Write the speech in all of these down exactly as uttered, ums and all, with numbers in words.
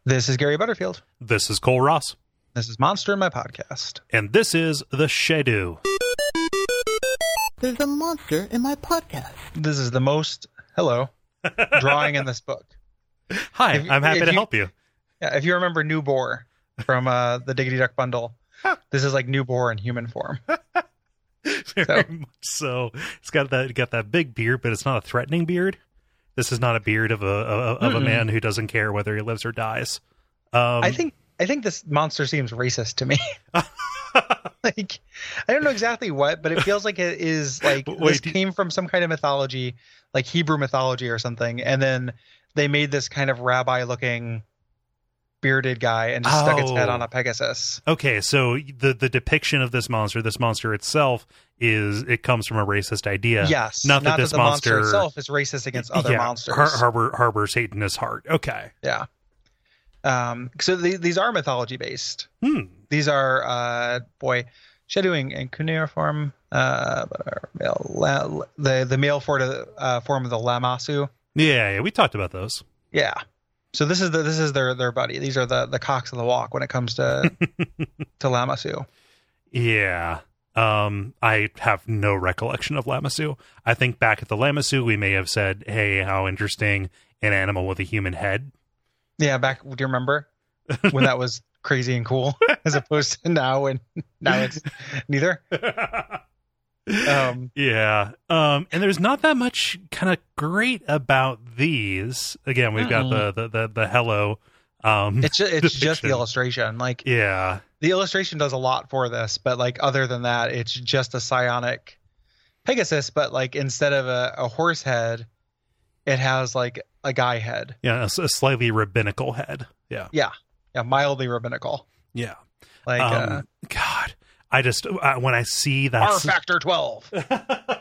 This is Gary Butterfield. This is Cole Ross. This is Monster in My Podcast. And this is The Shadoo. There's a monster in my podcast. This is the most, hello, drawing in this book. Hi, If- I'm happy if to you- help you. Yeah, if you remember New Boar from uh, the Diggity Duck bundle, this is like New Boar in human form. Very So- much so. It's got that got that big beard, but it's not a threatening beard. This is not a beard of a of, of a Mm-mm. man who doesn't care whether he lives or dies. Um, I think I think this monster seems racist to me. Like, I don't know exactly what, but it feels like it is like Wait, this do- came from some kind of mythology, like Hebrew mythology or something, and then they made this kind of rabbi-looking bearded guy and just stuck its head Oh. on a Pegasus. Okay, so the the depiction of this monster, this monster itself, is it comes from a racist idea. Yes, not that this the monster, monster itself is racist against other yeah, monsters. har- harbor harbors hate in his heart. Okay. Yeah. Um. So the, these are mythology based. Hmm. These are uh boy, shadowing in cuneiform. Uh, but are male, la, the the male for the uh, form of the Lamasu. Yeah, yeah, we talked about those. Yeah. So this is the this is their their buddy. These are the the cocks of the walk when it comes to to Lamasu. Yeah. Um, I have no recollection of Lamasu. I think back at the Lamasu, we may have said, hey, how interesting, an animal with a human head. Yeah. Back. Do you remember when that was crazy and cool, as opposed to now when now it's neither. Um. Yeah. Um, and there's not that much kind of great about these. Again, we've got the, the, the, the hello. Um, It's just, it's just the depiction. illustration. Like Yeah. the illustration does a lot for this, but like other than that, it's just a psionic Pegasus. But like instead of a, a horse head, it has like a guy head. Yeah. A, s- a slightly rabbinical head. Yeah. Yeah, yeah, mildly rabbinical. Yeah. Like Um, uh, God, I just, uh, when I see that. R factor twelve. when,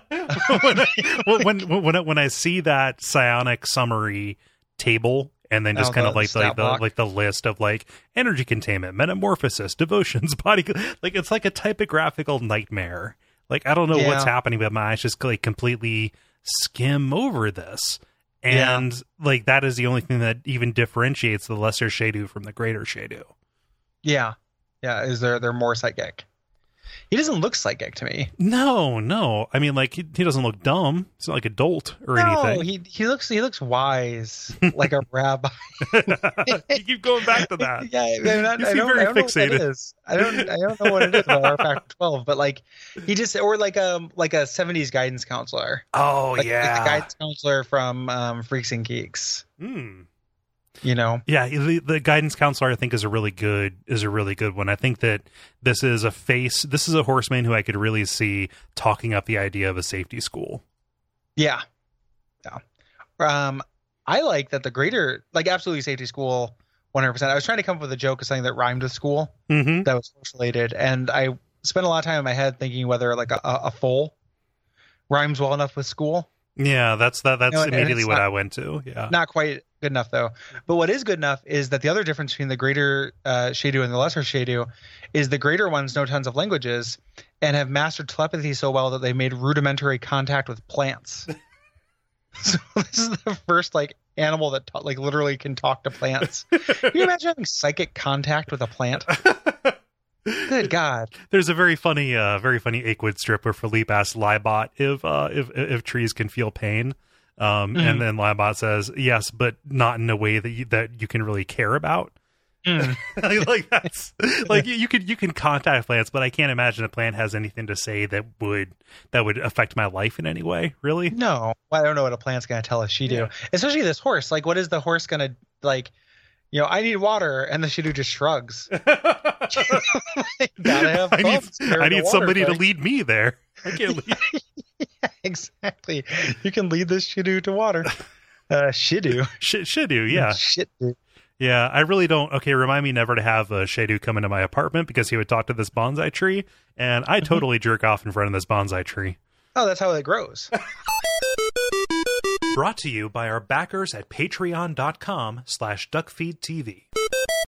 I, when, when, I, when I see that psionic summary table and then just Oh, kind the of like stat like the block. like the list of like energy containment, metamorphosis, devotions, body, like it's like a typographical nightmare. Like I don't know Yeah. what's happening, but my eyes just like completely skim over this. And like that is the only thing that even differentiates the lesser Shadoo from the greater Shadoo. Yeah, yeah. Is there they're more psychic? He doesn't look psychic to me. No, no. I mean, like he, he doesn't look dumb. He's not like a dolt or No, anything. he he looks he looks wise, like a rabbi. You keep going back to that. Yeah, I, mean, I, You I seem don't, very I don't know what that fixated. is. I don't I don't know what it is about R factor twelve, but like he just or like um like a seventies guidance counselor. Oh Like, yeah. like the guidance counselor from um, Freaks and Geeks. Hmm. You know, Yeah, the, the guidance counselor I think is a really good is a really good one. I think that this is a face. This is a horseman who I could really see talking up the idea of a safety school. yeah, yeah. Um, I like that the greater like absolutely safety school, one hundred percent. I was trying to come up with a joke of something that rhymed with school Mm-hmm. that was horse related, and I spent a lot of time in my head thinking whether like a, a, a foal rhymes well enough with school. Yeah, that's that. That's No, and immediately it's what not- I went to. Yeah. Not quite good enough though. But what is good enough is that the other difference between the greater uh, Shadoo and the lesser Shadoo is the greater ones know tons of languages and have mastered telepathy so well that they made rudimentary contact with plants. So this is the first like animal that ta- like literally can talk to plants. Can you imagine having psychic contact with a plant? Good God. There's a very funny, uh, very funny Aquid strip where Philippe asks Libot if uh, if if trees can feel pain. Um, Mhm. And then Libot says, yes, but not in a way that you, that you can really care about. Mm. like, like that's like you, you can you can contact plants, but I can't imagine a plant has anything to say that would that would affect my life in any way. Really? No, I don't know what a plant's going to tell us she do. Yeah. Especially this horse. Like, what is the horse going to like? You know, I need water, and the Shadoo just shrugs. Gotta have I need pumps carry I the need water somebody to quick. lead me there. I can't lead. Yeah, exactly. You can lead this Shadoo to water. Uh, Shidoo. Sh- Shadoo, yeah, Shit, dude. yeah. I really don't. Okay, remind me never to have a Shadoo come into my apartment because he would talk to this bonsai tree, and I totally jerk off in front of this bonsai tree. Oh, that's how it grows. Brought to you by our backers at patreon.com slash duckfeedtv.